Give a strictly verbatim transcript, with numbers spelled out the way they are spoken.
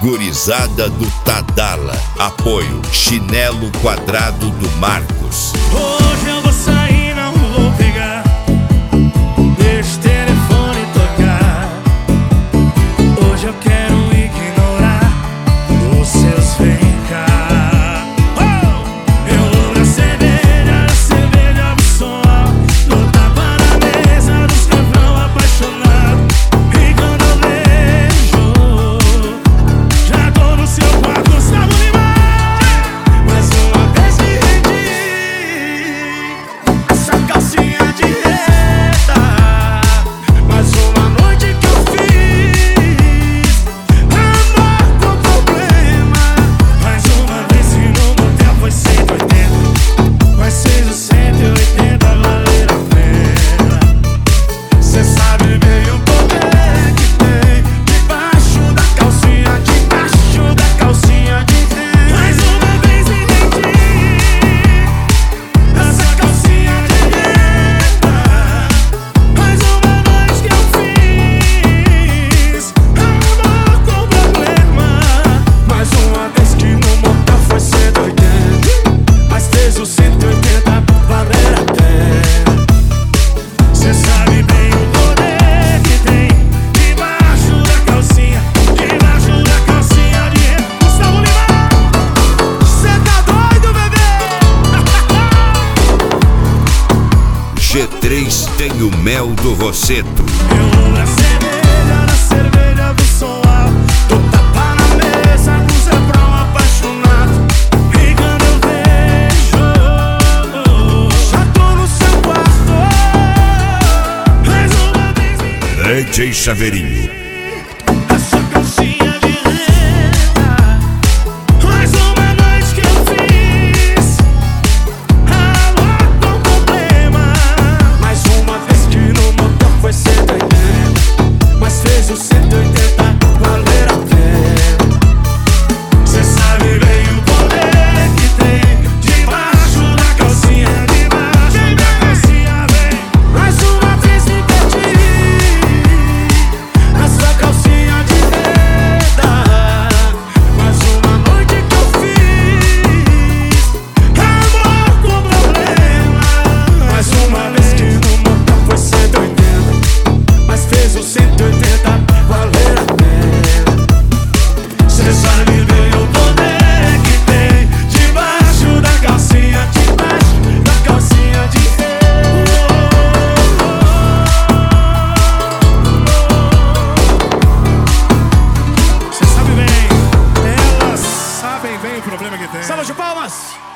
Gurizada do Tadala. Apoio Chinelo Quadrado do Marcos. Hoje eu vou sair, não vou pegar. Deixa o telefone tocar. Hoje eu quero ignorar os seus vem cá. Oh! Eu vou na cerveja, na cerveja vou soar. Dou tapa na mesa dos cabrão apaixonado. E quando eu vejo, já tô no seu quarto, Gustavo Lima. Mais uma vez me rendi. Essa calcinha de reta. Mais uma noite que eu fiz. Amor com problema. Mais uma vez que no motel foi cento e oitenta. Mas fez o cento e oitenta valer a pena. Cê sabe bem o poder que tem debaixo da calcinha, debaixo da calcinha de renda. Mais uma vez me entendi. Essa calcinha de renda. Mais uma noite que eu fiz. Amor com problema. Mais uma vez que no motel foi cento e oitenta. Mas fez o cento e oitenta valer a pena. Cê sabe bem o poder que tem debaixo da calcinha, debaixo da calcinha de renda. Gustavo Lima, cê tá doido, bebê? G três tem o mel do Rosseto. Eu vou na cerveja, na cerveja do som alto. Dou tapa na mesa com zebrão apaixonado. E quando eu vejo, já tô no seu quarto. Mais uma vez me D J Chaveirinho. essa calcinha de renda. Mais uma noite que eu fiz. Amor com problema. Mais uma vez que no motel foi cento e oitenta. Mas fez o cento e oitenta valer a pena. Cê sabe bem o poder que tem debaixo da calcinha, debaixo da calcinha, vem. Mais uma vez me perdi. Essa calcinha de renda. Mais uma noite que eu fiz. Amor com problema. Mais uma vez que no motel foi cento e oitenta. Mas fez o cento e oitenta valer a pena. Cê sabe bem o poder que tem debaixo da calcinha, debaixo da calcinha de renda. Cê sabe bem, elas sabem bem o problema que tem. Salva de palmas!